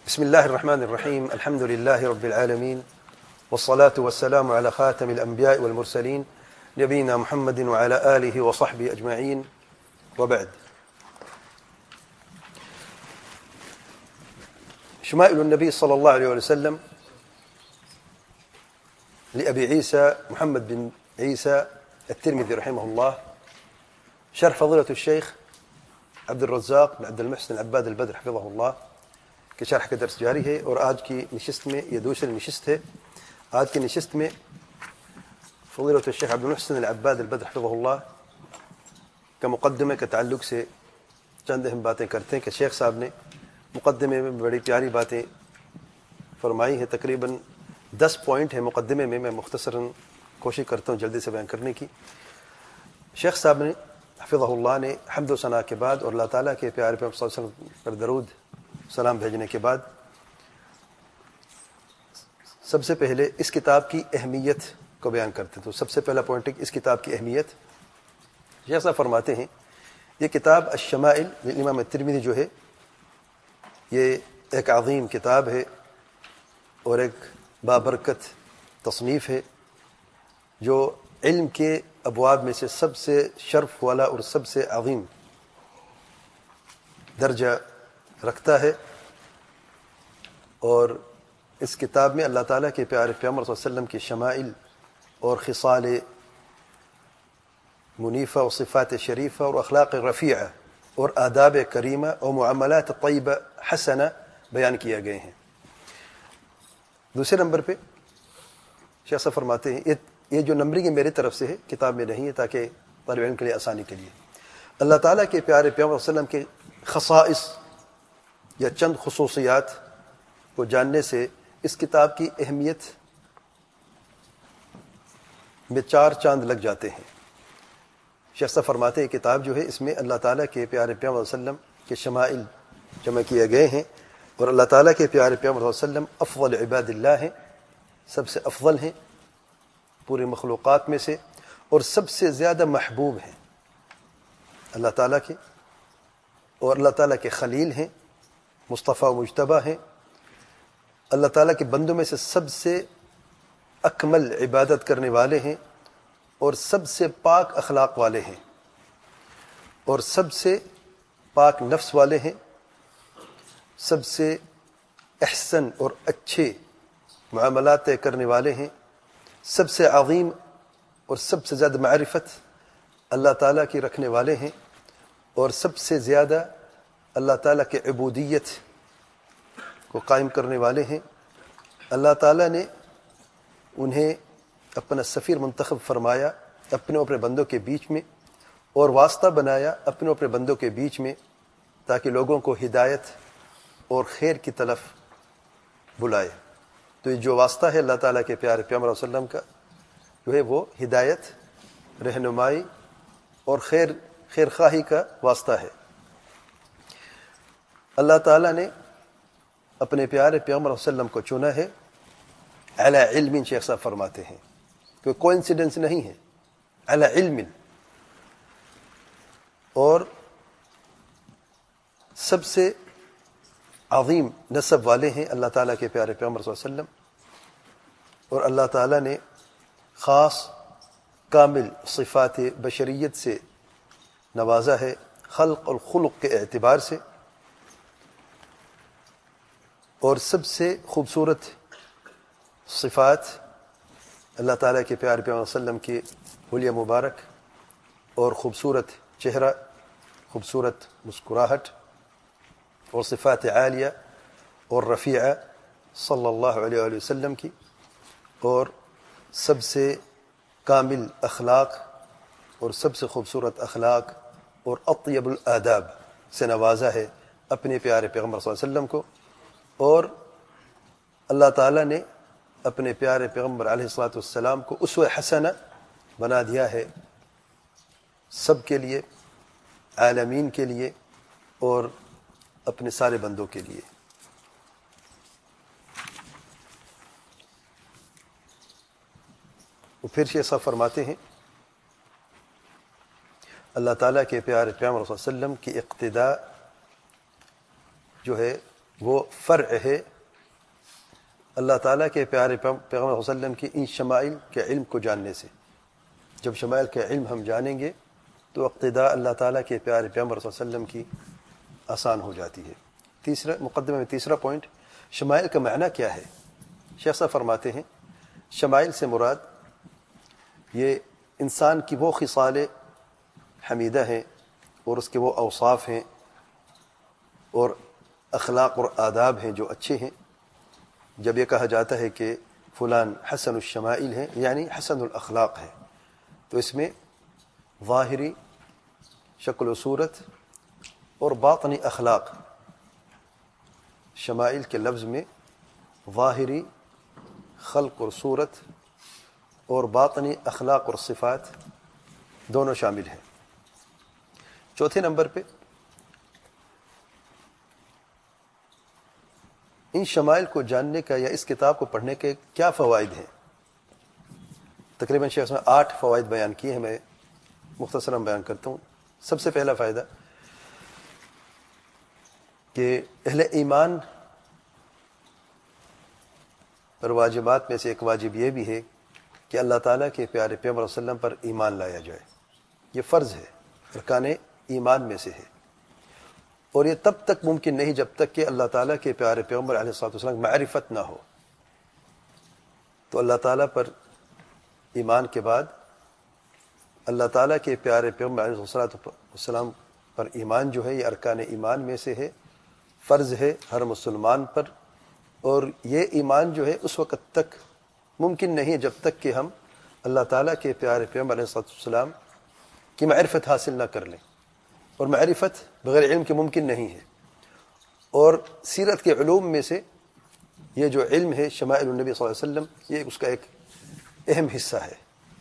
بسم الله الرحمن الرحيم. الحمد لله رب العالمين، والصلاة والسلام على خاتم الأنبياء والمرسلين نبينا محمد وعلى آله وصحبه أجمعين، وبعد. شمائل النبي صلى الله عليه وسلم لأبي عيسى محمد بن عيسى الترمذي رحمه الله، شرح فضيلة الشيخ عبد الرزاق بن عبد المحسن العباد البدر حفظه الله کے شرح کا درس جاری ہے، اور آج کی نشست میں یہ دوسری نشست ہے۔ آج کی نشست میں فضیلۃ الشیخ عبد المحسن العباد البدر حفظہ اللہ کا مقدمے کے تعلق سے چند اہم باتیں کرتے ہیں کہ شیخ صاحب نے مقدمے میں بڑی پیاری باتیں فرمائی ہیں۔ تقریباً 10 پوائنٹ ہیں مقدمے میں، میں مختصراً کوشش کرتا ہوں جلدی سے بیان کرنے کی۔ شیخ صاحب نے حفظہ اللہ نے حمد و ثنا کے بعد اور اللہ تعالیٰ کے پیارے پیغمبر صلی اللہ علیہ وسلم پر درود سلام بھیجنے کے بعد سب سے پہلے اس کتاب کی اہمیت کو بیان کرتے ہیں۔ تو سب سے پہلا پوائنٹ ہے کہ اس کتاب کی اہمیت۔ شیخ صاحب فرماتے ہیں یہ کتاب الشمائل امام ترمذی جو ہے یہ ایک عظیم کتاب ہے اور ایک بابرکت تصنیف ہے جو علم کے ابواب میں سے سب سے شرف والا اور سب سے عظیم درجہ رکھتا ہے، اور اس کتاب میں اللہ تعالیٰ کے پیارے پیغمبر صلی اللہ علیہ وسلم کی شمائل اور خصال منیفہ اور صفات شریفہ اور اخلاق رفیعہ اور آداب کریمہ اور معاملات طیبہ حسنہ بیان کیے گئے ہیں۔ دوسرے نمبر پہ شیخ صاحب فرماتے ہیں یہ جو نمبرنگ میری طرف سے ہے، کتاب میں نہیں ہے، تاکہ طالب علم کے لیے آسانی کے لیے اللہ تعالیٰ کے پیارے پیغمبر صلی اللہ علیہ وسلم کے خصائص یا چند خصوصیات کو جاننے سے اس کتاب کی اہمیت میں 4 چاند لگ جاتے ہیں۔ شیخ صاحب فرماتے ہیں کتاب جو ہے اس میں اللہ تعالیٰ کے پیارے پیغمبر صلی اللہ علیہ وسلم کے شمائل جمع کیے گئے ہیں، اور اللہ تعالیٰ کے پیارے پیغمبر صلی اللہ علیہ وسلم افضل عباد اللہ ہیں، سب سے افضل ہیں پوری مخلوقات میں سے، اور سب سے زیادہ محبوب ہیں اللہ تعالیٰ کے، اور اللہ تعالیٰ کے خلیل ہیں، مصطفیٰ و مجتبیٰ ہیں، اللہ تعالیٰ کے بندوں میں سے سب سے اکمل عبادت کرنے والے ہیں، اور سب سے پاک اخلاق والے ہیں، اور سب سے پاک نفس والے ہیں، سب سے احسن اور اچھے معاملات طے کرنے والے ہیں، سب سے عظیم اور سب سے زیادہ معرفت اللہ تعالیٰ کی رکھنے والے ہیں، اور سب سے زیادہ اللہ تعالیٰ کے عبودیت کو قائم کرنے والے ہیں۔ اللہ تعالیٰ نے انہیں اپنا سفیر منتخب فرمایا اپنے اپنے بندوں کے بیچ میں، اور واسطہ بنایا اپنے اپنے بندوں کے بیچ میں، تاکہ لوگوں کو ہدایت اور خیر کی طرف بلائے۔ تو یہ جو واسطہ ہے اللہ تعالیٰ کے پیارے پیغمبر صلی اللہ علیہ وسلم کا جو ہے وہ ہدایت، رہنمائی اور خیر خواہی کا واسطہ ہے۔ اللہ تعالیٰ نے اپنے پیارے پیغمبر صلی اللہ علیہ وسلم کو چنا ہے علی علم، شیخ صاحب فرماتے ہیں کہ کوئنسیڈنس نہیں ہے، علی علم، اور سب سے عظیم نسب والے ہیں اللہ تعالیٰ کے پیارے پیغمبر صلی اللہ علیہ وسلم، اور اللہ تعالیٰ نے خاص کامل صفات بشریت سے نوازا ہے، خلق اور خلق کے اعتبار سے، اور سب سے خوبصورت صفات اللہ تعالیٰ کے پیارے پیغمبر صلی اللہ علیہ وسلم کی حلیہ مبارک اور خوبصورت چہرہ، خوبصورت مسکراہٹ، اور صفات عالیہ اور رفیعہ صلی اللہ علیہ وآلہ وسلم کی، اور سب سے کامل اخلاق اور سب سے خوبصورت اخلاق اور اطیب الآداب سے نوازا ہے اپنے پیارے پیغمبر صلی اللہ علیہ وسلم کو، اور اللہ تعالیٰ نے اپنے پیارے پیغمبر علیہ الصلوۃ والسلام کو اسوہ حسنہ بنا دیا ہے سب کے لیے، عالمین کے لیے اور اپنے سارے بندوں کے لیے۔ وہ پھر شیخ صاحب فرماتے ہیں اللہ تعالیٰ کے پیارے پیغمبر صلی اللہ علیہ وسلم کی اقتداء جو ہے وہ فرع ہے اللہ تعالیٰ کے پیارے پیغمبر صلی اللہ علیہ وسلم کی ان شمائل کے علم کو جاننے سے. جب شمائل کے علم ہم جانیں گے تو اقتداء اللہ تعالیٰ کے پیارے پیغمبر صلی اللہ علیہ وسلم کی آسان ہو جاتی ہے. تیسرا مقدمے میں تیسرا پوائنٹ، شمائل کا معنی کیا ہے؟ شیخ صاحب فرماتے ہیں شمائل سے مراد یہ انسان کی وہ خصال حمیدہ ہیں اور اس کے وہ اوصاف ہیں اور اخلاق اور آداب ہیں جو اچھے ہیں. جب یہ کہا جاتا ہے کہ فلان حسن الشمائل ہے یعنی حسن الاخلاق ہے، تو اس میں ظاہری شکل و صورت اور باطنی اخلاق، شمائل کے لفظ میں ظاہری خلق اور صورت اور باطنی اخلاق اور صفات دونوں شامل ہیں. چوتھے نمبر پہ ان شمائل کو جاننے کا یا اس کتاب کو پڑھنے کے کیا فوائد ہیں؟ تقریباً شیخ نے 8 فوائد بیان کیے ہیں، میں مختصراً بیان کرتا ہوں. سب سے پہلا فائدہ کہ اہل ایمان پر واجبات میں سے ایک واجب یہ بھی ہے کہ اللہ تعالیٰ کے پیارے پیغمبر صلی اللہ علیہ وسلم پر ایمان لایا جائے. یہ فرض ہے، ارکان ایمان میں سے ہے، اور یہ تب تک ممکن نہیں جب تک کہ اللہ تعالیٰ کے پیارے پیغمبر علیہ الصلوۃ والسلام کی معرفت نہ ہو. تو اللہ تعالیٰ پر ایمان کے بعد اللہ تعالیٰ کے پیارے پیغمبر علیہ الصلوۃ والسلام پر ایمان جو ہے یہ ارکان ایمان میں سے ہے، فرض ہے ہر مسلمان پر. اور یہ ایمان جو ہے اس وقت تک ممکن نہیں جب تک کہ ہم اللہ تعالیٰ کے پیارے پیغمبر علیہ الصلوۃ والسلام کی معرفت حاصل نہ کر لیں، اور معرفت بغیر علم کے ممکن نہیں ہے. اور سیرت کے علوم میں سے یہ جو علم ہے شمائل النبی صلی اللہ علیہ وسلم، یہ اس کا ایک اہم حصہ ہے.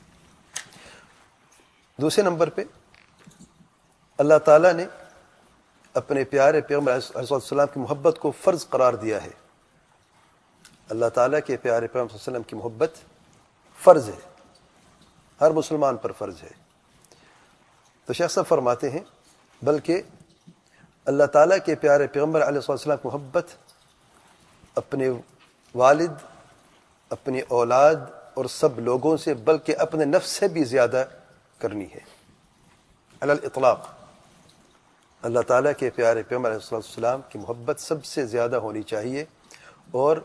دوسرے نمبر پہ اللہ تعالیٰ نے اپنے پیارے پیغمبر علیہ السلام کی محبت کو فرض قرار دیا ہے. اللہ تعالیٰ کے پیارے پیغمبر صلی اللہ علیہ وسلم کی محبت فرض ہے، ہر مسلمان پر فرض ہے. تو شیخ صاحب فرماتے ہیں بلکہ اللہ تعالیٰ کے پیارے پیغمبر علیہ السلام کی محبت اپنے والد، اپنی اولاد اور سب لوگوں سے بلکہ اپنے نفس سے بھی زیادہ کرنی ہے. علی الاطلاق اللہ تعالیٰ کے پیارے پیغمبر علیہ السلام کی محبت سب سے زیادہ ہونی چاہیے، اور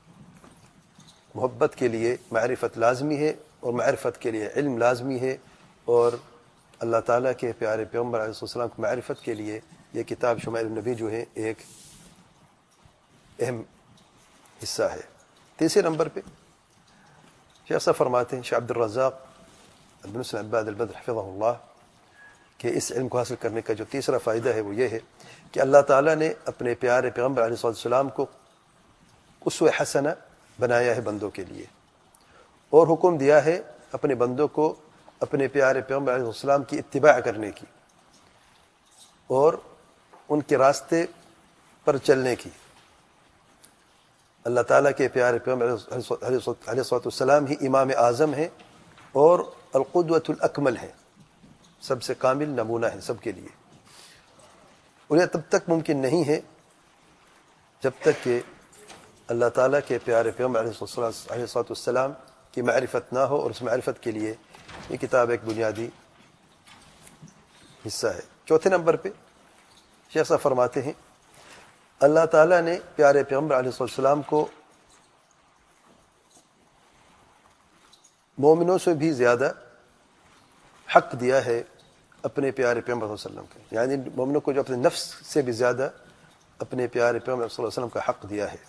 محبت کے لیے معرفت لازمی ہے، اور معرفت کے لیے علم لازمی ہے، اور اللہ تعالیٰ کے پیارے پیغمبر علیہ السلام کی معرفت کے لیے یہ کتاب شمائل النبی جو ہے ایک اہم حصہ ہے. تیسرے نمبر پہ شیخ صاحب فرماتے ہیں شیخ عبد الرزاق بن حسن عباد البدر حفظہ اللہ کہ اس علم کو حاصل کرنے کا جو تیسرا فائدہ ہے وہ یہ ہے کہ اللہ تعالیٰ نے اپنے پیارے پیغمبر علیہ السلام کو اسوہ حسنہ بنایا ہے بندوں کے لیے، اور حکم دیا ہے اپنے بندوں کو اپنے پیارے پیغمبر علیہ السلام کی اتباع کرنے کی اور ان کے راستے پر چلنے کی. اللہ تعالیٰ کے پیارے پیغمبر علیہ السلام ہی امام اعظم ہیں اور القدوۃ الاکمل ہے، سب سے کامل نمونہ ہے سب کے لیے. انہیں تب تک ممکن نہیں ہے جب تک کہ اللہ تعالیٰ کے پیارے پیغمبر علیہ السلام کی معرفت نہ ہو، اور اس معرفت کے لیے یہ کتاب ایک بنیادی حصہ ہے. چوتھے نمبر پہ شیخ صاحب فرماتے ہیں اللہ تعالیٰ نے پیارے پیغمبر علیہ السلام کو مومنوں سے بھی زیادہ حق دیا ہے اپنے پیارے پیغمبر صلی اللہ علیہ وسلم کا، یعنی مومنوں کو جو اپنے نفس سے بھی زیادہ اپنے پیارے پیغمبر صلی اللہ علیہ وسلم کا حق دیا ہے.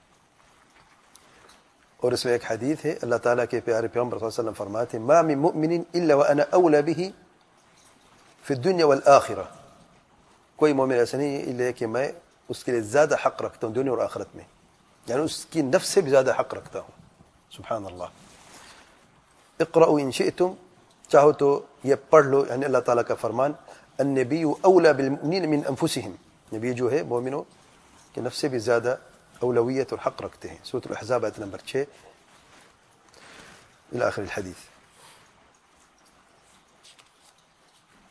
اور اس میں ایک حدیث ہے اللہ تعالیٰ کے پیارے پیغمبر صلی اللہ علیہ وسلم فرماتے ہیں ما من مؤمن الا وانا اولى به في الدنيا والآخرة، کوئی مومن ایسا نہیں ہے الا کہ میں اس کے لیے زیادہ حق رکھتا ہوں دنیا اور آخرت میں، یعنی اس کی نفس سے بھی زیادہ حق رکھتا ہوں. سبحان اللہ. اقرأوا ان شئتم، چاہو تو یہ پڑھ لو، یعنی اللہ تعالیٰ کا فرمان النبی اولی بالمؤمنین من انفسہم، نبی جو ہے مومنوں کے نفس سے بھی زیادہ اولویت اور حق رکھتے ہیں. سورۃ الاحزاب آیت نمبر 6 الى آخر الحدیث.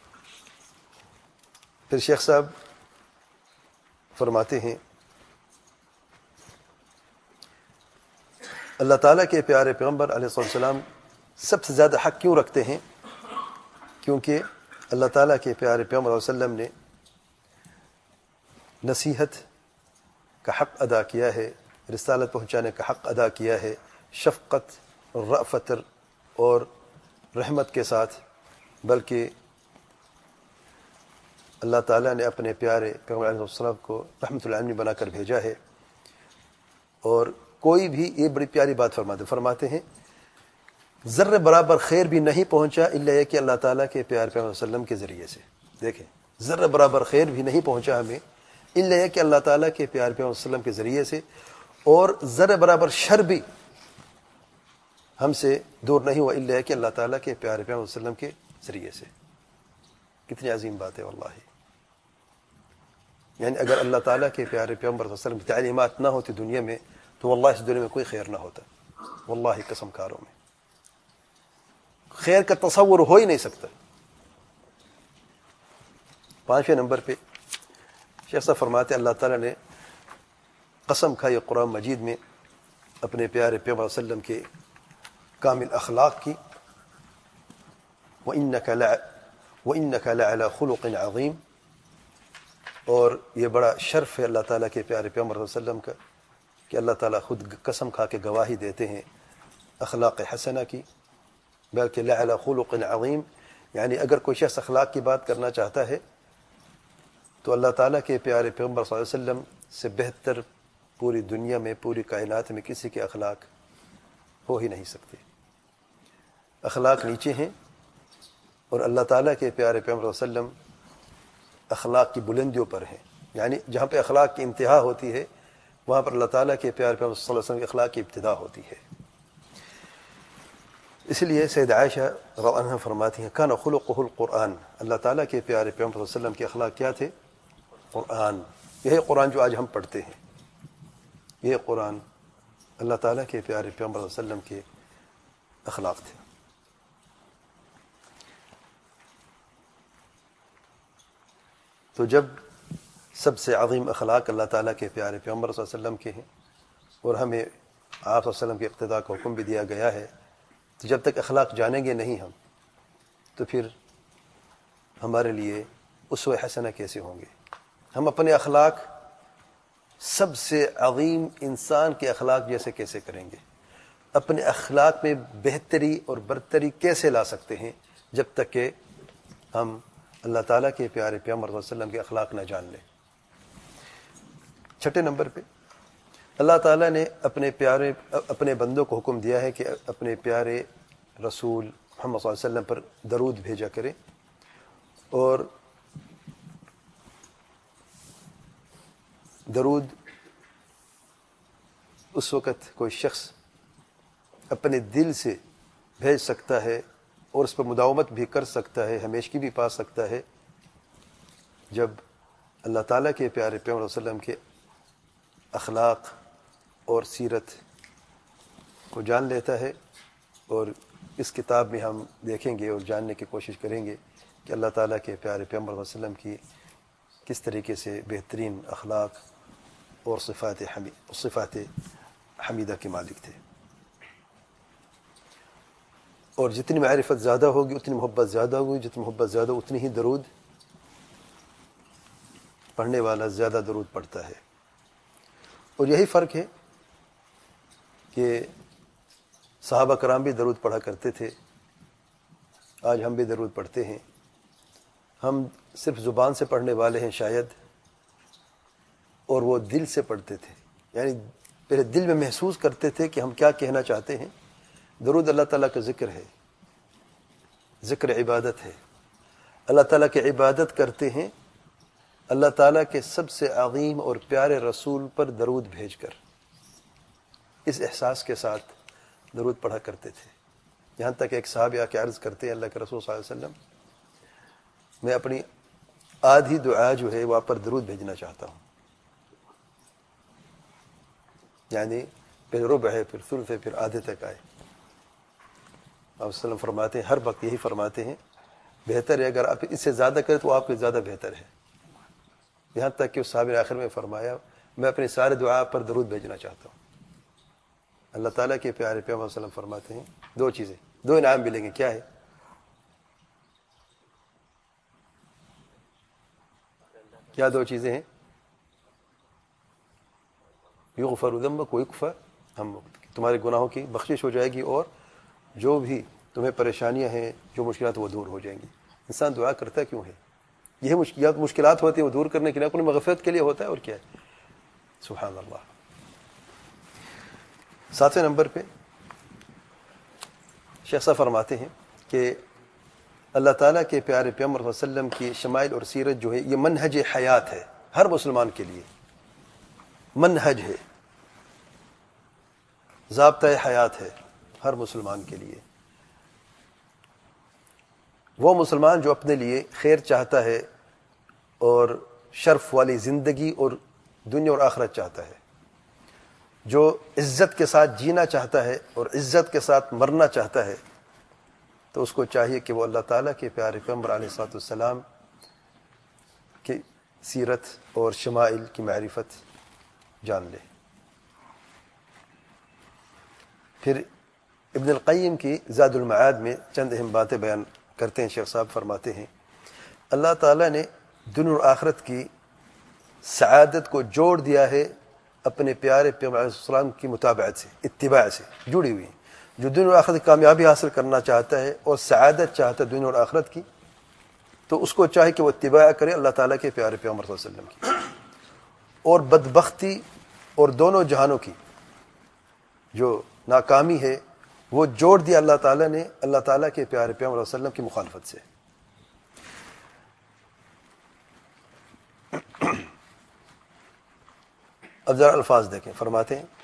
پھر شیخ صاحب فرماتے ہیں اللہ تعالیٰ کے پیارے پیغمبر علیہ السلام سب سے زیادہ حق کیوں رکھتے ہیں؟ کیونکہ اللہ تعالیٰ کے پیارے پیغمبر علیہ وسلم نے نصیحت کا حق ادا کیا ہے، رسالت پہنچانے کا حق ادا کیا ہے، شفقت، رأفت اور رحمت کے ساتھ، بلکہ اللہ تعالیٰ نے اپنے پیارے پیغمبر علیہ السلام کو رحمت العالمین بنا کر بھیجا ہے۔ اور کوئی بھی، یہ بڑی پیاری بات فرماتے ہیں ذرے برابر خیر بھی نہیں پہنچا الا یہ کہ اللہ تعالیٰ کے پیارے پیغمبر صلی اللہ علیہ وسلم کے ذریعے سے۔ دیکھیں، ذرے برابر خیر بھی نہیں پہنچا ہمیں الا یہ کہ اللہ تعالیٰ کے پیارے پیغمبر صلی اللہ علیہ وسلم کے ذریعے سے، اور ذرے برابر شر بھی ہم سے دور نہیں ہوا الا یہ کہ اللہ تعالیٰ کے پیارے پیغمبر صلی اللہ علیہ وسلم کے ذریعے سے۔ کتنی عظیم بات ہے واللہ۔ یعنی اگر اللہ تعالیٰ کے پیارے پیغمبر صلی اللہ علیہ وسلم کی تعلیمات نہ ہوتی دنیا میں تو واللہ اس دنیا میں کوئی خیر نہ ہوتا، واللہ قسم کھاروں میں خیر کا تصور ہو ہی نہیں سکتا۔ 5ویں نمبر پہ شیخ صاحب فرماتے ہیں اللہ تعالیٰ نے قسم کھائی قرآن مجید میں اپنے پیارے پیغمبر صلی اللہ علیہ وسلم کے کامل اخلاق کی، وَإِنَّكَ لَعَلَى خُلُقٍ عَظِيمٍ، اور یہ بڑا شرف ہے اللہ تعالیٰ کے پیارے پیغمبر صلی اللہ علیہ وسلم کا کہ اللہ تعالیٰ خود قسم کھا کے گواہی دیتے ہیں اخلاق حسنہ کی، بلکہ لعلی خلق عظیم، یعنی اگر کوئی شخص اخلاق کی بات کرنا چاہتا ہے تو اللہ تعالیٰ کے پیارے پیغمبر صلی اللہ علیہ وسلم سے بہتر پوری دنیا میں، پوری کائنات میں کسی کے اخلاق ہو ہی نہیں سکتے۔ اخلاق نیچے ہیں اور اللہ تعالیٰ کے پیارے پیغمبر صلی اللہ علیہ وسلم اخلاق کی بلندیوں پر ہیں، یعنی جہاں پہ اخلاق کی انتہا ہوتی ہے وہاں پر اللہ تعالیٰ کے پیارے پیغمبر صلی اللہ علیہ وسلم کی اخلاق کی ابتدا ہوتی ہے۔ اس لیے سید عائشہ رضی اللہ عنہا فرماتی ہیں کان خلقہ القرآن، اللہ تعالیٰ کے پیارے پیغمبر صلی اللہ علیہ وسلم کے اخلاق کیا تھے؟ قرآن۔ یہی قرآن جو آج ہم پڑھتے ہیں، یہ قرآن اللہ تعالیٰ کے پیارے پیغمبر صلی اللہ علیہ وسلم کے اخلاق تھے۔ تو جب سب سے عظیم اخلاق اللہ تعالیٰ کے پیارے پیغمبر صلی اللہ علیہ وسلم کے ہیں اور ہمیں آپ صلی اللہ علیہ وسلم کے اقتداء کا حکم بھی دیا گیا ہے، تو جب تک اخلاق جانیں گے نہیں ہم تو پھر ہمارے لیے اسوہ حسنہ کیسے ہوں گے؟ ہم اپنے اخلاق سب سے عظیم انسان کے اخلاق جیسے کیسے کریں گے؟ اپنے اخلاق میں بہتری اور برتری کیسے لا سکتے ہیں جب تک کہ ہم اللہ تعالیٰ کے پیارے پیغمبر صلی اللہ علیہ وسلم کے اخلاق نہ جان لیں؟ 6 نمبر پہ اللہ تعالیٰ نے اپنے بندوں کو حکم دیا ہے کہ اپنے پیارے رسول محمد صلی اللہ علیہ وسلم پر درود بھیجا کریں، اور درود اس وقت کوئی شخص اپنے دل سے بھیج سکتا ہے اور اس پر مداومت بھی کر سکتا ہے، ہمیشگی بھی پا سکتا ہے، جب اللہ تعالیٰ کے پیارے پیغمبر صلی اللہ علیہ وسلم کے اخلاق اور سیرت کو جان لیتا ہے۔ اور اس کتاب میں ہم دیکھیں گے اور جاننے کی کوشش کریں گے کہ اللہ تعالیٰ کے پیارے پیغمبر صلی اللہ علیہ وسلم کی کس طریقے سے بہترین اخلاق اور صفات حمیدہ کے مالک تھے۔ اور جتنی معرفت زیادہ ہوگی اتنی محبت زیادہ ہوگی، جتنی محبت زیادہ اتنی ہی درود پڑھنے والا زیادہ درود پڑھتا ہے۔ اور یہی فرق ہے کہ صحابہ کرام بھی درود پڑھا کرتے تھے، آج ہم بھی درود پڑھتے ہیں۔ ہم صرف زبان سے پڑھنے والے ہیں شاید، اور وہ دل سے پڑھتے تھے، یعنی پہلے دل میں محسوس کرتے تھے کہ ہم کیا کہنا چاہتے ہیں۔ درود اللہ تعالیٰ کا ذکر ہے، ذکر عبادت ہے، اللہ تعالیٰ کی عبادت کرتے ہیں اللہ تعالیٰ کے سب سے عظیم اور پیارے رسول پر درود بھیج کر، اس احساس کے ساتھ درود پڑھا کرتے تھے۔ یہاں تک ایک صحابی آ کے عرض کرتے ہیں اللہ کے رسول صلی اللہ علیہ وسلم، میں اپنی آدھی دعا جو ہے وہاں پر درود بھیجنا چاہتا ہوں، یعنی پھر ربع ہے، پھر ثلث ہے، پھر آدھے تک آئے۔ آپ وسلم فرماتے ہیں، ہر وقت یہی فرماتے ہیں، بہتر ہے اگر آپ اس سے زیادہ کریں تو آپ کے زیادہ بہتر ہے۔ یہاں تک کہ اس صحابی نے آخر میں فرمایا میں اپنی سارے دعا پر درود بھیجنا چاہتا ہوں۔ اللہ تعالیٰ کے پیارے پیغمبر صلی اللہ علیہ وسلم فرماتے ہیں دو چیزیں، دو انعام ملیں گے. کیا ہے؟ کیا دو چیزیں ہیں؟ یغفر ذنبک ویکفر ہمک، تمہارے گناہوں کی بخشش ہو جائے گی اور جو بھی تمہیں پریشانیاں ہیں، جو مشکلات وہ دور ہو جائیں گی. انسان دعا کرتا کیوں ہے؟ یہ مشکلات ہوتی ہیں وہ دور کرنے کے لیے، اپنی مغفرت کے لیے ہوتا ہے، اور کیا ہے؟ سبحان اللہ. 7ویں نمبر پہ شیخ صاحب فرماتے ہیں کہ اللہ تعالیٰ کے پیارے پیغمبر صلی اللہ علیہ وسلم کی شمائل اور سیرت جو ہے یہ منہج حیات ہے ہر مسلمان کے لیے. منہج ہے، ضابطۂ حیات ہے ہر مسلمان کے لیے. وہ مسلمان جو اپنے لیے خیر چاہتا ہے اور شرف والی زندگی اور دنیا اور آخرت چاہتا ہے، جو عزت کے ساتھ جینا چاہتا ہے اور عزت کے ساتھ مرنا چاہتا ہے، تو اس کو چاہیے کہ وہ اللہ تعالیٰ کے پیارے پیغمبر علیہ الصلوۃ والسلام کی سیرت اور شمائل کی معرفت جان لے. پھر ابن القیم کی زاد المعاد میں چند اہم باتیں بیان کرتے ہیں. شیخ صاحب فرماتے ہیں اللہ تعالیٰ نے دنیا اور آخرت کی سعادت کو جوڑ دیا ہے اپنے پیارے پیغمبر علیہ السلام کی متابعت سے، اتباع سے جڑی ہوئی ہیں. جو دنیا اور آخرت کی کامیابی حاصل کرنا چاہتا ہے اور سعادت چاہتا ہے دنیا اور آخرت کی، تو اس کو چاہے کہ وہ اتباع کرے اللہ تعالیٰ کے پیارے پیغمبر صلی اللہ علیہ وسلم کی. اور بدبختی اور دونوں جہانوں کی جو ناکامی ہے وہ جوڑ دیا اللہ تعالیٰ نے اللہ تعالیٰ کے پیارے پیغمبر صلی اللہ علیہ وسلم کی مخالفت سے. اب ذرا الفاظ دیکھیں. فرماتے ہیں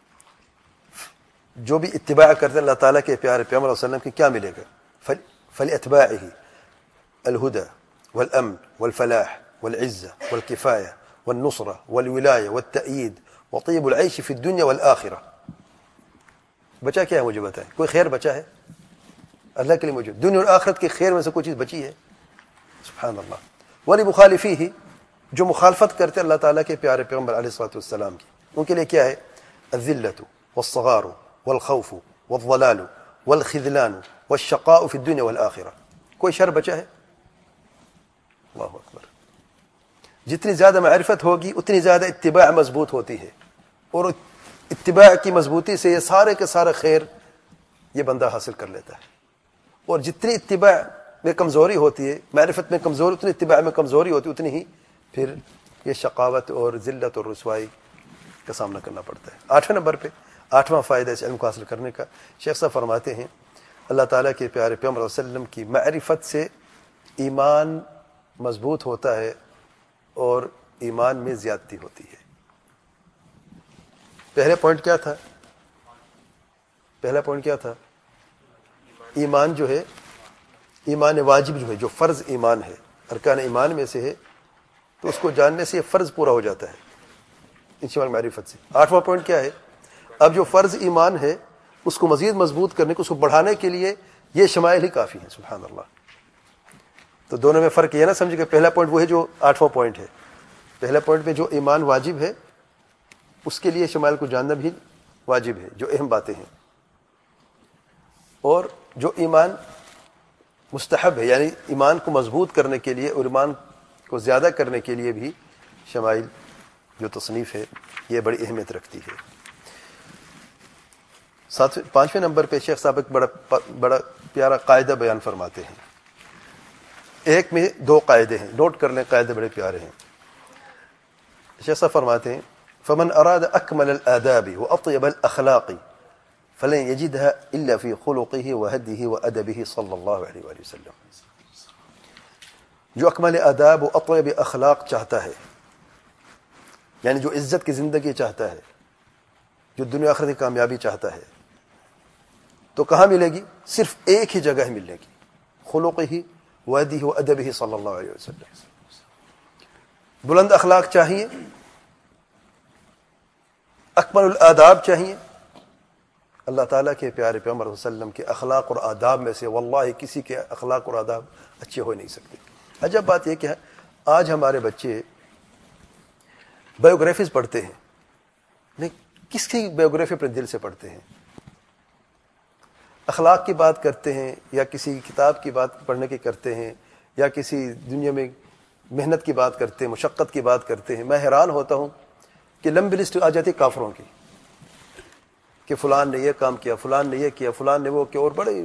جو بھی اتباع کرتے ہیں اللہ تعالیٰ کے پیارے پیغمبر صلی اللہ علیہ وسلم کی کیا ملے گا؟ فلاتباعه الهدى والامن والفلاح والعزة والكفاية والنصرة والولاية والتأييد وطيب العيش في الدنيا والآخرة. بچا کیا ہے؟ مجھے بتائیں، کوئی خیر بچا ہے اللہ کے لیے؟ مجھے دنیا اور آخرت کی خیر میں سے کوئی چیز بچی ہے؟ سبحان اللہ. ولمخالفیہ، جو مخالفت کرتے اللہ تعالیٰ کے پیارے پیغمبر علیہ الصلوۃ والسلام کی، ان کے لیے کیا ہے؟ الذلۃ والصغار والخوف والضلال والخذلان والشقاء فی الدنیا والآخرہ. کوئی شر بچا ہے؟ اللہ اکبر. جتنی زیادہ معرفت ہوگی اتنی زیادہ اتباع مضبوط ہوتی ہے، اور اتباع کی مضبوطی سے یہ سارے کے سارے خیر یہ بندہ حاصل کر لیتا ہے. اور جتنی اتباع میں کمزوری ہوتی ہے، معرفت میں کمزوری، اتنی اتباع میں کمزوری ہوتی ہے، اتنی ہی پھر یہ شقاوت اور ذلت اور رسوائی کا سامنا کرنا پڑتا ہے. 8ویں نمبر پہ 8واں فائدہ اس علم کو حاصل کرنے کا، شیخ صاحب فرماتے ہیں اللہ تعالیٰ کے پیارے پیغمبر صلی اللہ علیہ وسلم کی معرفت سے ایمان مضبوط ہوتا ہے اور ایمان میں زیادتی ہوتی ہے. پہلا پوائنٹ کیا تھا؟ ایمان جو ہے، ایمان واجب جو ہے، جو فرض ایمان ہے، ارکان ایمان میں سے ہے، تو اس کو جاننے سے یہ فرض پورا ہو جاتا ہے ان شمال معرفت سے. 8واں پوائنٹ کیا ہے؟ اب جو فرض ایمان ہے اس کو مزید مضبوط کرنے کو، اس کو بڑھانے کے لیے یہ شمائل ہی کافی ہیں. سبحان اللہ. تو دونوں میں فرق یہ نہ سمجھے کہ پہلا پوائنٹ وہ ہے جو 8واں پوائنٹ ہے. پہلا پوائنٹ میں جو ایمان واجب ہے اس کے لیے شمائل کو جاننا بھی واجب ہے، جو اہم باتیں ہیں. اور جو ایمان مستحب ہے، یعنی ایمان کو مضبوط کرنے کے لیے اور ایمان کو زیادہ کرنے کے لیے بھی شمائل جو تصنیف ہے یہ بڑی اہمیت رکھتی ہے. 5ویں نمبر پہ شیخ صاحب ایک بڑا پیارا قاعدہ بیان فرماتے ہیں. ایک میں 2 قاعدے ہیں، نوٹ کر لیں، قاعدے بڑے پیارے ہیں. شیخ صاحب فرماتے ہیں فمن اراد اکمل الآداب واطیب الاخلاق فلن يجدها الا في خلقه وهديه وادبه صلی اللہ علیہ وآلہ وسلم. جو اکمل آداب و اطیب اخلاق چاہتا ہے، یعنی جو عزت کی زندگی چاہتا ہے، جو دنیا آخرت کی کامیابی چاہتا ہے، تو کہاں ملے گی؟ صرف ایک ہی جگہ ملے گی، خلقه وهديه وادبه صلی اللہ علیہ وسلم. بلند اخلاق چاہیے، اکمل الآداب چاہیے. اللہ تعالیٰ کے پیارے پیغمبر صلی اللہ علیہ وسلم کے اخلاق اور آداب میں سے واللہ کسی کے اخلاق اور آداب اچھے ہو نہیں سکتے. عجب بات یہ کہ آج ہمارے بچے بایوگرافیز پڑھتے ہیں، نہیں کس کی بایوگرافی اپنے دل سے پڑھتے ہیں؟ اخلاق کی بات کرتے ہیں یا کسی کتاب کی بات پڑھنے کی کرتے ہیں یا کسی دنیا میں محنت کی بات کرتے ہیں، مشقت کی بات کرتے ہیں؟ میں حیران ہوتا ہوں کہ لمبی لسٹ آ جاتی کافروں کی کہ فلان نے یہ کام کیا، فلان نے یہ کیا، فلان نے وہ کیا، اور بڑے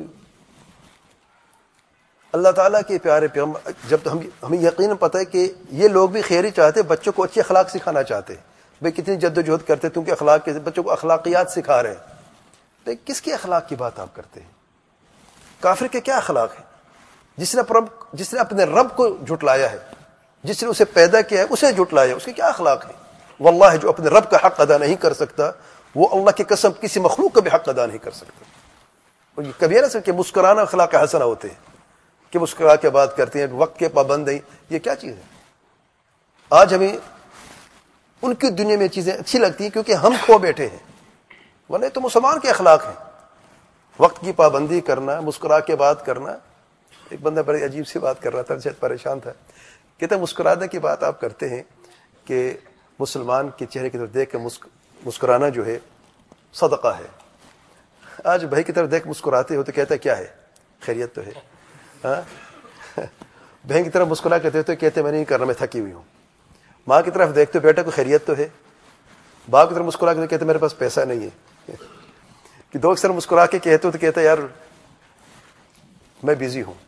اللہ تعالیٰ کے پیارے پیغمبر، جب ہمیں یقیناً پتہ ہے کہ یہ لوگ بھی خیر ہی چاہتے، بچوں کو اچھی اخلاق سکھانا چاہتے ہیں، بھئی کتنی جد و جہد کرتے تم کہ اخلاق کے بچوں کو اخلاقیات سکھا رہے ہیں، لیکن کس کی اخلاق کی بات آپ کرتے ہیں؟ کافر کے کیا اخلاق ہے؟ جس نے اپنے رب کو جھٹلایا ہے، جس نے اسے پیدا کیا ہے اسے جھٹلایا، اس کے کیا اخلاق ہے؟ واللہ جو اپنے رب کا حق ادا نہیں کر سکتا وہ اللہ کی قسم کسی مخلوق کا بھی حق ادا نہیں کر سکتا۔ اور یہ کبھی نہ کہ مسکرانا اخلاق حسنہ ہوتے ہیں کہ مسکرا کے بات کرتے ہیں، وقت کے پابند ہیں، یہ کیا چیز ہے؟ آج ہمیں ان کی دنیا میں چیزیں اچھی لگتی ہیں کیونکہ ہم کھو بیٹھے ہیں، ورنہ تو مسلمان کے اخلاق ہیں، وقت کی پابندی کرنا، مسکرا کے بات کرنا۔ ایک بندہ بڑی عجیب سی بات کر رہا تھا، شاید پریشان تھا، کہتا مسکرانے کی بات آپ کرتے ہیں کہ مسلمان کے چہرے کی طرف دیکھ کے مسکرانا جو ہے صدقہ ہے۔ آج بھائی کی طرف دیکھ مسکراتے ہو تو کہتا ہے کیا ہے؟ خیریت تو ہے؟ ہاں، بہن کی طرف مسکرا کہتے تو کہتے میں نہیں کرنا، میں تھکی ہوئی ہوں۔ ماں کی طرف دیکھتے بیٹا کو خیریت تو ہے؟ باپ کی طرف مسکرا کے کہتے میرے پاس پیسہ نہیں ہے۔ کہ دو اکثر مسکرا کے کہتے ہو تو کہتا یار میں بیزی ہوں۔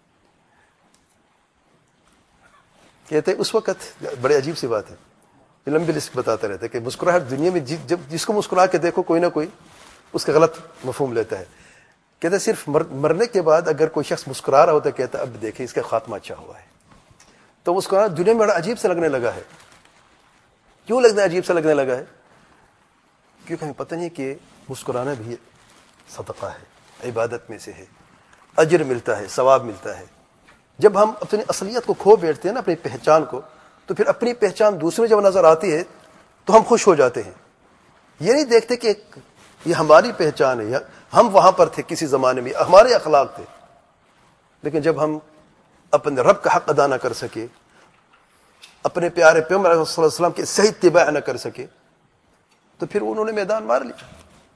کہتے اس وقت بڑے عجیب سی بات ہے، لمبی لسٹ بتاتا رہتا ہے کہ مسکراہٹ دنیا میں جب جس کو مسکرا کے دیکھو کوئی نہ کوئی اس کا غلط مفہوم لیتا ہے۔ کہتے صرف مرنے کے بعد اگر کوئی شخص مسکرا رہا ہوتا ہے کہتا اب دیکھیں اس کا خاتمہ اچھا ہوا ہے، تو مسکرانا دنیا میں بڑا عجیب سے لگنے لگا ہے۔ کیوں عجیب سے لگنے لگا ہے؟ کیونکہ ہمیں پتہ نہیں کہ مسکرانا بھی صدقہ ہے، عبادت میں سے ہے، اجر ملتا ہے، ثواب ملتا ہے۔ جب ہم اپنی اصلیت کو کھو بیٹھتے ہیں نا، اپنی پہچان کو، تو پھر اپنی پہچان دوسرے جب نظر آتی ہے تو ہم خوش ہو جاتے ہیں۔ یہ نہیں دیکھتے کہ یہ ہماری پہچان ہے، ہم وہاں پر تھے کسی زمانے میں، ہمارے اخلاق تھے، لیکن جب ہم اپنے رب کا حق ادا نہ کر سکے، اپنے پیارے پیغمبر صلی اللہ علیہ وسلم کی صحیح اتباع نہ کر سکے، تو پھر انہوں نے میدان مار لیا۔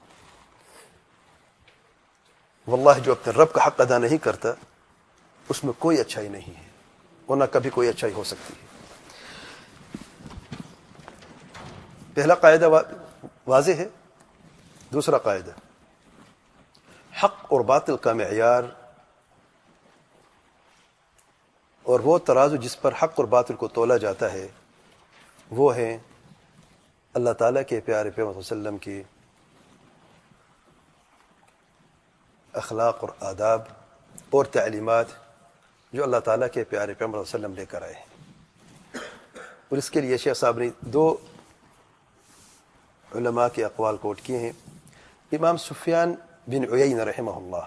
واللہ جو اپنے رب کا حق ادا نہیں کرتا اس میں کوئی اچھائی نہیں ہے، ورنہ کبھی کوئی اچھائی ہو سکتی ہے۔ پہلا قاعدہ واضح ہے۔ دوسرا قاعدہ، حق اور باطل کا معیار اور وہ ترازو جس پر حق اور باطل کو تولا جاتا ہے وہ ہے اللہ تعالیٰ کے پیارے پیغمبر صلی اللہ علیہ وسلم کی اخلاق اور آداب اور تعلیمات جو اللہ تعالیٰ کے پیارے پیغمبر صلی اللہ علیہ وسلم لے کر آئے ہیں۔ اور اس کے لیے شیخ صاحب نے دو علماء کے اقوال کوٹ کیے ہیں۔ امام سفیان بن عیینہ رحمہ اللہ،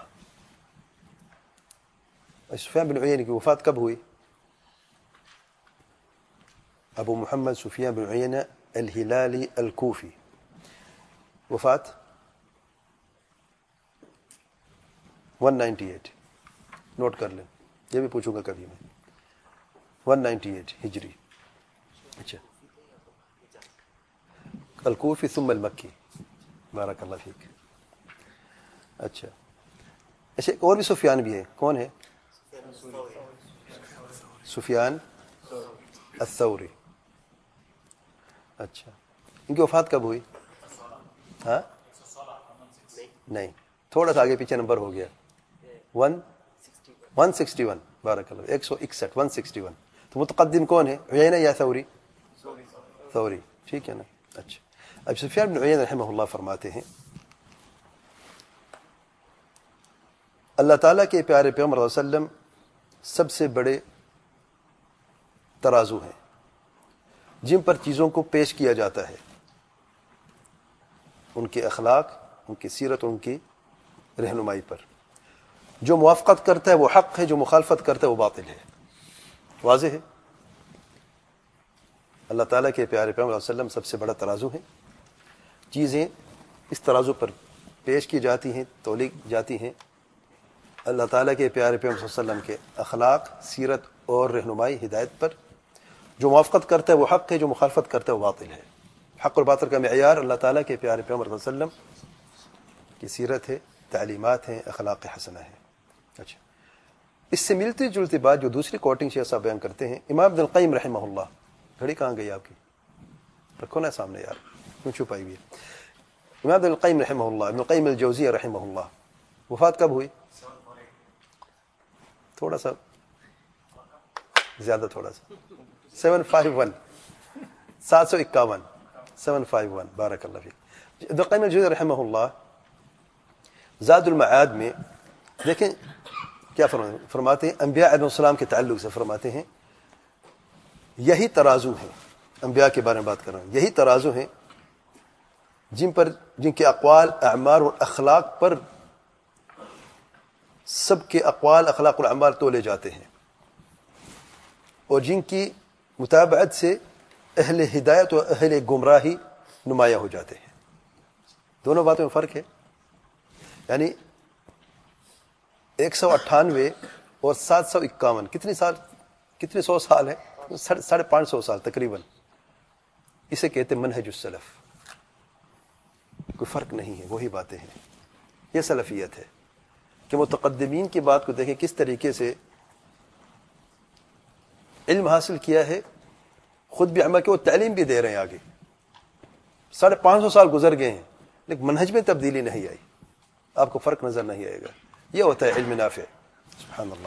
سفیان بن عیینہ کی وفات کب ہوئی؟ ابو محمد سفیان بن عیینہ الہلالی الکوفی، وفات 198، نوٹ کر لیں، یہ بھی پوچھوں گا کبھی میں، 198 ہجری۔ اچھا، الکوفی ثم المکی، بارک اللہ فیک۔ اچھا ایک اور بھی سفیان بھی ہے، کون ہے؟ سفیان الثوری۔ اچھا، ان کی وفات کب ہوئی؟ ہاں نہیں، تھوڑا سا آگے پیچھے نمبر ہو گیا، 161، بارک اللہ، 161، 161۔ تو متقدم کون ہے، عیینہ یا ثوری؟ ثوری، ٹھیک ہے نا۔ اچھا، اب سفیان بن عیینہ رحمہ اللہ فرماتے ہیں اللہ تعالیٰ کے پیارے پیغمبر صلی اللہ علیہ وسلم سب سے بڑے ترازو ہیں جن پر چیزوں کو پیش کیا جاتا ہے، ان کے اخلاق، ان کی سیرت، ان کی رہنمائی پر۔ جو موافقت کرتا ہے وہ حق ہے، جو مخالفت کرتا ہے وہ باطل ہے۔ واضح ہے؟ اللہ تعالیٰ کے پیارے پیغمبر صلی اللہ علیہ وسلم سب سے بڑا ترازو ہیں، چیزیں اس ترازو پر پیش کی جاتی ہیں، تولی جاتی ہیں۔ اللہ تعالیٰ کے پیارے پیغمبر صلی اللہ علیہ وسلم کے اخلاق، سیرت اور رہنمائی، ہدایت پر۔ جو موافقت کرتا ہے وہ حق ہے، جو مخالفت کرتا ہے وہ باطل ہے۔ حق اور باطل کا معیار اللہ تعالیٰ کے پیارے پیغمبر صلی اللہ علیہ وسلم کی سیرت ہے، تعلیمات ہیں، اخلاق حسنہ ہیں۔ اچھا، اس سے ملتی جلتی بات جو دوسری کوٹنگ شیخ صاحب بیان کرتے ہیں، امام ابن القیم رحمہ اللہ، گھڑی کہاں گئی آپ کی؟ رکھو نا سامنے یار، کیوں چھپائی ہوئی ہے؟ امام ابن القیم رحمہ اللہ، ابن القیم الجوزیہ رحمہ اللہ، وفات کب ہوئی؟ تھوڑا سا زیادہ، تھوڑا سا 751 751 751 بارک اللہ فیک۔ ابن القیم الجوزیہ رحمہ اللہ زاد المعاد میں دیکھیں کیا فرماتے ہیں، انبیاء علیہ السلام کے تعلق سے فرماتے ہیں یہی ترازو ہیں، انبیاء کے بارے میں بات کر رہا ہوں، یہی ترازو ہیں جن کے اقوال، اعمال اور اخلاق پر سب کے اقوال، اخلاق اور اعمال تولے جاتے ہیں، اور جن کی متابعت سے اہل ہدایت اور اہل گمراہی نمایاں ہو جاتے ہیں۔ دونوں باتوں میں فرق ہے، یعنی 198 اور 751 کتنے سو سال ہے؟ 550 سال تقریباً۔ اسے کہتے ہیں منہج السلف، کوئی فرق نہیں ہے، وہی باتیں ہیں۔ یہ سلفیت ہے کہ متقدمین کی بات کو دیکھیں کس طریقے سے علم حاصل کیا ہے، خود بھی عمل کے وہ تعلیم بھی دے رہے ہیں آگے۔ 550 سال گزر گئے ہیں لیکن منہج میں تبدیلی نہیں آئی، آپ کو فرق نظر نہیں آئے گا۔ یہ ہوتا ہے علم نافع، سبحان اللہ۔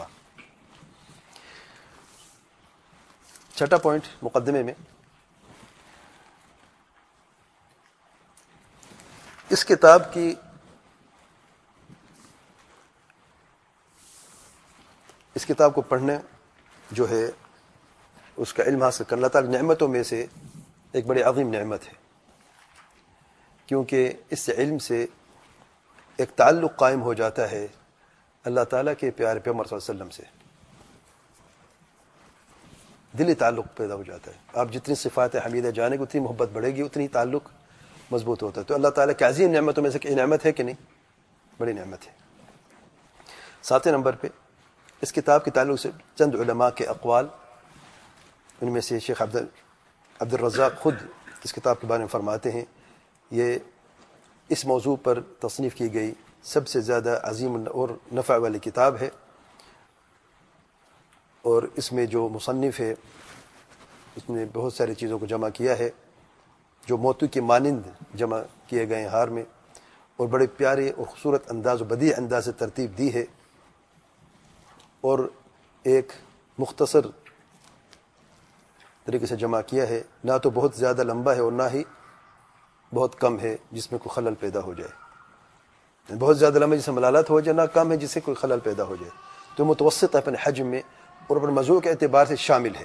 چھٹا پوائنٹ مقدمے میں، اس کتاب کو پڑھنے جو ہے، اس کا علم حاصل کرنا اللہ تعالی نعمتوں میں سے ایک بڑی عظیم نعمت ہے، کیونکہ اس علم سے ایک تعلق قائم ہو جاتا ہے اللہ تعالیٰ کے پیارے پیغمبر صلی اللہ علیہ وسلم سے، دلی تعلق پیدا ہو جاتا ہے۔ آپ جتنی صفات حمیدہ جانیں گے اتنی محبت بڑھے گی، اتنی تعلق مضبوط ہوتا ہے۔ تو اللہ تعالیٰ کی عظیم نعمتوں میں سے یہ نعمت ہے کہ نہیں؟ بڑی نعمت ہے۔ 7 نمبر پہ اس کتاب کے تعلق سے چند علماء کے اقوال، ان میں سے شیخ عبد الرزاق خود اس کتاب کے بارے میں فرماتے ہیں، یہ اس موضوع پر تصنیف کی گئی سب سے زیادہ عظیم اور نفع والی کتاب ہے، اور اس میں جو مصنف ہے اس نے بہت ساری چیزوں کو جمع کیا ہے جو موتی کے مانند جمع کیے گئے ہیں ہار میں، اور بڑے پیارے اور خوبصورت انداز و بدیع انداز سے ترتیب دی ہے، اور ایک مختصر طریقے سے جمع کیا ہے، نہ تو بہت زیادہ لمبا ہے اور نہ ہی بہت کم ہے جس میں کوئی خلل پیدا ہو جائے، بہت زیادہ لمبا جس سے ملالت ہو جائے، نہ کم ہے جس سے کوئی خلل پیدا ہو جائے، تو متوسط اپنے حجم میں اور اپنے موضوع کے اعتبار سے شامل ہے۔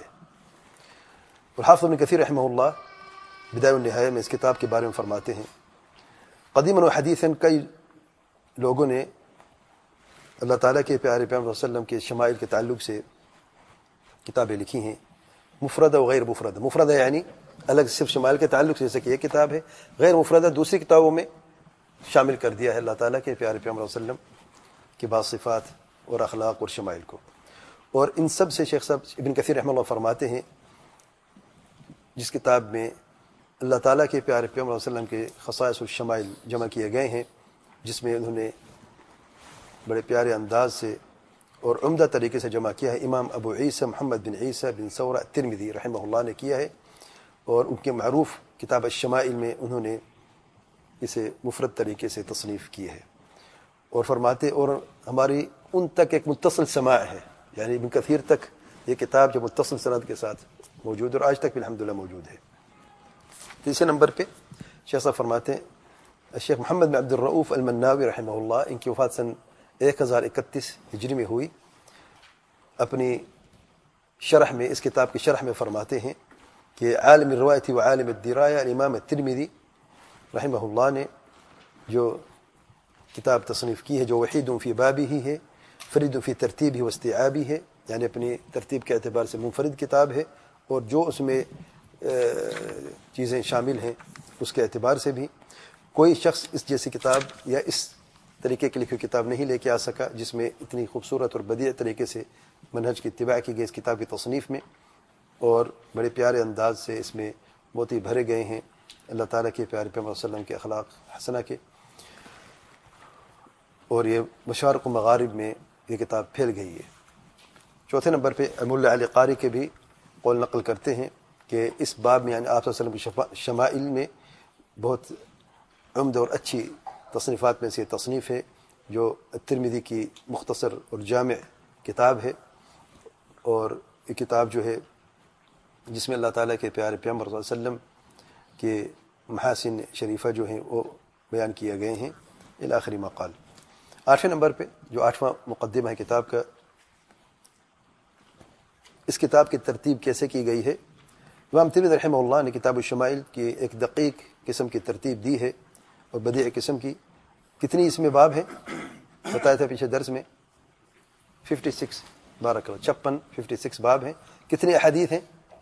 اور حافظ ابن کثیر رحمہ اللہ بدایہ النہایہ میں اس کتاب کے بارے میں فرماتے ہیں، قدیماً و حدیثاً کئی لوگوں نے اللہ تعالیٰ کے پیارے پیغمبر صلی اللہ علیہ وسلم کے شمائل کے تعلق سے کتابیں لکھی ہیں، مفردہ و غیر مفردہ۔ مفردہ یعنی الگ صرف شمائل کے تعلق سے، جیسے کہ یہ کتاب ہے، غیر مفردہ دوسری کتابوں میں شامل کر دیا ہے اللہ تعالیٰ کے پیارے پیغمبر صلی اللہ علیہ وسلم کی بعض صفات اور اخلاق اور شمائل کو۔ اور ان سب سے شیخ صاحب ابن کثیر رحمہ اللہ فرماتے ہیں، جس کتاب میں اللہ تعالیٰ کے پیارے پیغمبر صلی اللہ علیہ وسلم کے خصائص والشمائل جمع کیے گئے ہیں، جس میں انہوں نے بڑے پیارے انداز سے اور عمدہ طریقے سے جمع کیا ہے، امام ابو عیسیٰ محمد بن عیسیٰ بن ثورہ الترمذی رحمہ اللہ نے کیا ہے، اور ان کے معروف کتاب الشمائل میں انہوں نے اسے مفرد طریقے سے تصنیف کی ہے، اور فرماتے اور ہماری ان تک ایک متصل سماع ہے، یعنی ابن کثیر تک یہ کتاب جو متصل سند کے ساتھ موجود اور آج تک بھی الحمدللہ موجود ہے۔ تیسرے نمبر پہ شیخ صاحب فرماتے ہیں، الشیخ محمد بن عبد الرؤوف المناوی رحمہ اللہ، ان کی وفات سن 1031 ہجری میں ہوئی۔ اپنی شرح میں، اس کتاب کی شرح میں فرماتے ہیں کہ عالم الروایت و عالم الدرایہ الامام الترمذی رحمہ اللہ نے جو کتاب تصنیف کی ہے، جو وحید فی بابی ہی ہے، فرید فی ترتیب و استیعابی ہے، یعنی اپنی ترتیب کے اعتبار سے منفرد کتاب ہے، اور جو اس میں چیزیں شامل ہیں اس کے اعتبار سے بھی کوئی شخص اس جیسی کتاب یا اس طریقے کی لکھی کتاب نہیں لے کے آ سکا جس میں اتنی خوبصورت اور بدیع طریقے سے منہج کی اتباع کی گئی اس کتاب کی تصنیف میں، اور بڑے پیارے انداز سے اس میں موتی بھرے گئے ہیں، اللہ تعالیٰ کے پیارے پیغمبر صلی اللہ علیہ وسلم کے اخلاق حسنہ کے، اور یہ مشارق و مغارب میں یہ کتاب پھیل گئی ہے۔ چوتھے نمبر پہ مولا علی قاری کے بھی قول نقل کرتے ہیں کہ اس باب میں یعنی آپ صلی اللہ علیہ وسلم کی شمائل میں بہت عمدہ اور اچھی تصنیفات میں سے تصنیف ہے جو ترمذی کی مختصر اور جامع کتاب ہے، اور یہ کتاب جو ہے جس میں اللہ تعالیٰ کے پیارے پیغمبر صلی اللہ علیہ وسلم کے محاسن شریفہ جو ہیں وہ بیان کیے گئے ہیں الی آخری مقال۔ آٹھویں نمبر پہ جو آٹھواں مقدمہ ہے کتاب کا، اس کتاب کی ترتیب کیسے کی گئی ہے؟ امام ترمذی رحمہ اللہ نے کتاب الشمائل کی ایک دقیق قسم کی ترتیب دی ہے اور بدیع قسم کی۔ کتنی اس میں باب ہے بتایا تھا پچھلے درس میں؟ 56، بارک اللہ، 56 باب ہیں۔ کتنے احادیث ہیں؟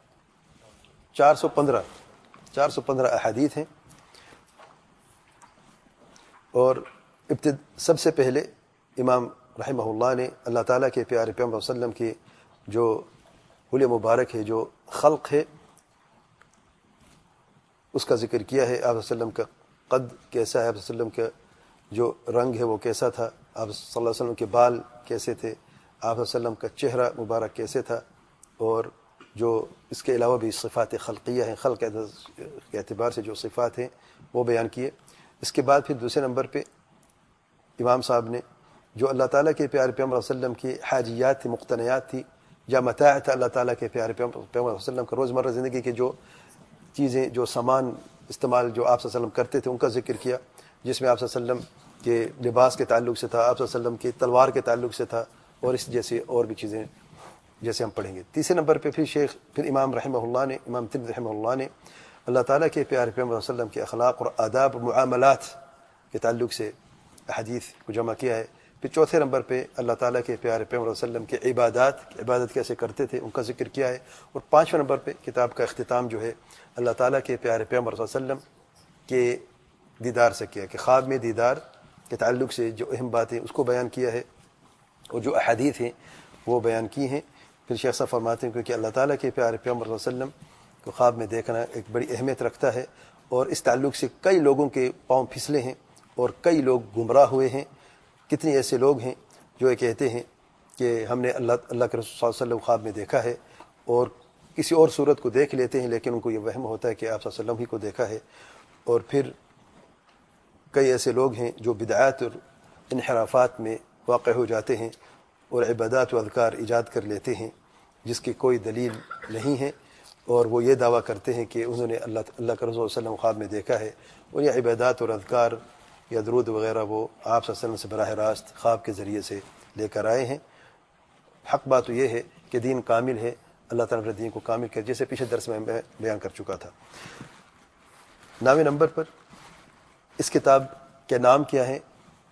415 احادیث ہیں۔ اور سب سے پہلے امام رحمہ اللہ نے اللہ تعالیٰ کے پیارے پیغمبر صلی اللہ علیہ وسلم کی جو حلیہ مبارک ہے، جو خلق ہے، اس کا ذکر کیا ہے۔ آپ صلی اللہ علیہ وسلم کا قد کیسا ہے، آپ صلی اللہ علیہ وسلم کا جو رنگ ہے وہ کیسا تھا، آپ صلی اللہ علیہ وسلم کے بال کیسے تھے، آپ صلی اللہ علیہ وسلم کا چہرہ مبارک کیسے تھا، اور جو اس کے علاوہ بھی صفات خلقیہ ہیں، خلق کے اعتبار سے جو صفات ہیں وہ بیان کیے۔ اس کے بعد پھر دوسرے نمبر پہ امام صاحب نے جو اللہ تعالیٰ کے پیارے پیغمبر صلی اللہ علیہ وسلم کی حاجیات تھی، مقتنیات تھی، یا متاع تھا اللہ تعالیٰ کے پیارے پیغمبر صلی اللہ علیہ وسلم کا روزمرہ زندگی کے جو چیزیں، جو سامان استعمال جو آپ صلی اللہ علیہ وسلم کرتے تھے ان کا ذکر کیا، جس میں آپ صلی اللہ علیہ وسلم کے لباس کے تعلق سے تھا، آپ صلی اللہ علیہ وسلم کی تلوار کے تعلق سے تھا، اور اس جیسے اور بھی چیزیں جیسے ہم پڑھیں گے۔ تیسرے نمبر پہ پھر امام رحمہ اللہ نے، امام ترمذی رحمہ اللہ نے اللہ تعالیٰ کے پیارے پیغمبر صلی اللہ علیہ وسلم کے اخلاق اور آداب اور معاملات کے تعلق سے احادیث کو جمع کیا ہے۔ پھر چوتھے نمبر پہ اللہ تعالیٰ کے پیارے پیغمبر صلی اللہ علیہ وسلم کے عبادت کیسے کرتے تھے ان کا ذکر کیا ہے۔ اور پانچویں نمبر پہ کتاب کا اختتام جو ہے اللہ تعالیٰ کے پیارے پیغمبر صلی اللہ علیہ وسلم کے دیدار سے کیا، کہ خواب میں دیدار کے تعلق سے جو اہم باتیں اس کو بیان کیا ہے، اور جو احادیث ہیں وہ بیان کی ہیں۔ پھر شیخ صاحب فرماتے ہیں کیونکہ اللہ تعالیٰ کے پیارے پیغمبر صلی اللہ علیہ وسلم کو خواب میں دیکھنا ایک بڑی اہمیت رکھتا ہے، اور اس تعلق سے کئی لوگوں کے پاؤں پھسلے ہیں اور کئی لوگ گمراہ ہوئے ہیں۔ کتنے ایسے لوگ ہیں جو یہ کہتے ہیں کہ ہم نے اللہ کے رسول صلی اللہ علیہ وسلم خواب میں دیکھا ہے، اور کسی اور صورت کو دیکھ لیتے ہیں، لیکن ان کو یہ وہم ہوتا ہے کہ آپ صلی اللہ علیہ وسلم ہی کو دیکھا ہے۔ اور پھر کئی ایسے لوگ ہیں جو بدعات اور انحرافات میں واقع ہو جاتے ہیں اور عبادات و اذکار ایجاد کر لیتے ہیں جس کی کوئی دلیل نہیں ہے، اور وہ یہ دعویٰ کرتے ہیں کہ انہوں نے اللہ کا رسول صلی اللہ علیہ وسلم خواب میں دیکھا ہے، اور یہ عبادات اور اذکار یا درود وغیرہ وہ آپ صلی اللہ علیہ وسلم سے براہ راست خواب کے ذریعے سے لے کر آئے ہیں۔ حق بات تو یہ ہے کہ دین کامل ہے، اللہ تعالیٰ نے دین کو کامل کر، جیسے پچھلے درس میں بیان کر چکا تھا۔ 9ویں نمبر پر اس کتاب کے نام کیا ہیں؟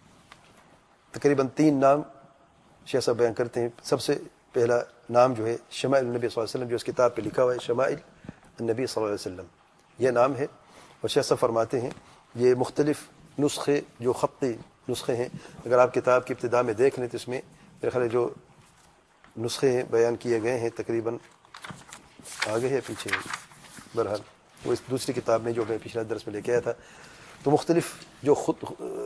تقریباً 3 نام شیخ صاحب بیان کرتے ہیں۔ سب سے پہلا نام جو ہے شمائل النبی صلی اللہ علیہ وسلم، جو اس کتاب پہ لکھا ہوا ہے شمائل النبی صلی اللہ علیہ وسلم، یہ نام ہے۔ اور شیخ صاحب فرماتے ہیں یہ مختلف نسخے جو خطی نسخے ہیں، اگر آپ کتاب کی ابتدا میں دیکھ لیں تو اس میں میرے خیال ہے جو نسخے ہیں بیان کیے گئے ہیں تقریباً آگے ہے پیچھے، بہرحال وہ اس دوسری کتاب میں جو میں پچھلا درس میں لے کے آیا تھا، تو مختلف جو خود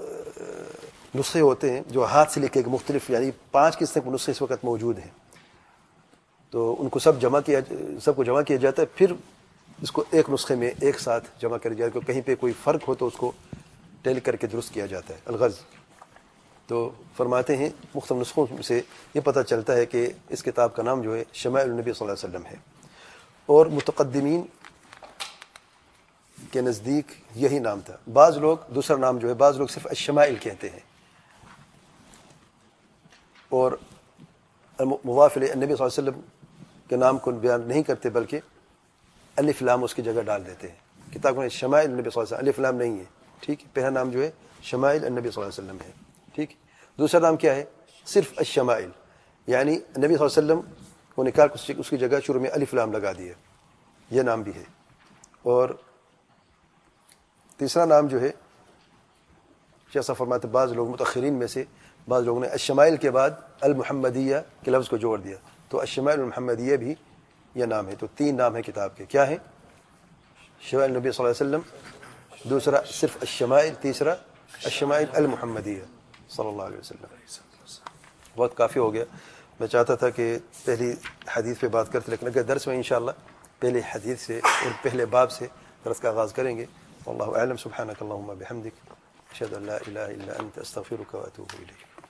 نسخے ہوتے ہیں جو ہاتھ سے لکھے گئے، مختلف یعنی 5 قسم کے نسخے اس وقت موجود ہیں، تو ان کو سب کو جمع کیا جاتا ہے، پھر اس کو ایک نسخے میں ایک ساتھ جمع کر دیا جاتا ہے، کہیں پہ کوئی فرق ہو تو اس کو ٹیل کر کے درست کیا جاتا ہے، الغرض۔ تو فرماتے ہیں مختلف نسخوں سے یہ پتہ چلتا ہے کہ اس کتاب کا نام جو ہے شمائل النبی صلی اللہ علیہ وسلم ہے، اور متقدمین کے نزدیک یہی نام تھا۔ بعض لوگ دوسرا نام جو ہے، بعض لوگ صرف الشمائل کہتے ہیں، اور موافل النبی صلی اللہ علیہ وسلم کے نام کو بیان نہیں کرتے بلکہ الف لام اس کی جگہ ڈال دیتے ہیں۔ کتاب میں شمائل النبی صلی اللہ علیہ وسلم، الف لام نہیں ہے، ٹھیک ہے۔ پہلا نام جو ہے شمائل النبی صلی اللہ علیہ وسلم ہے، ٹھیک۔ دوسرا نام کیا ہے؟ صرف الشمائل، یعنی نبی صلی اللہ علیہ وسلم کو نکال اس کی جگہ شروع میں الف لام لگا دیا، یہ نام بھی ہے۔ اور تیسرا نام جو ہے جیسا فرماتے بعض لوگ متأخرین میں سے بعض لوگوں نے الشمائل کے بعد المحمدیہ کے لفظ کو جوڑ دیا، تو الشمائل المحمدیہ بھی یہ نام ہے۔ تو 3 نام ہے کتاب کے، کیا ہے؟ شمائل نبی صلی اللہ علیہ وسلم، دوسرا صرف الشمائل، تیسرا الشمائل المحمدیہ صلی اللہ علیہ وسلم. بہت کافی ہو گیا. میں چاہتا تھا کہ پہلی حدیث پہ بات کرتے، لیکن اگر درس میں انشاءاللہ پہلے حدیث سے اور پہلے باب سے درس کا آغاز کریں گے. واللہ اعلم. سبحانک اللہم بحمدک، اشہد ان لا الہ الا انت، استغفرک واتوب الیک.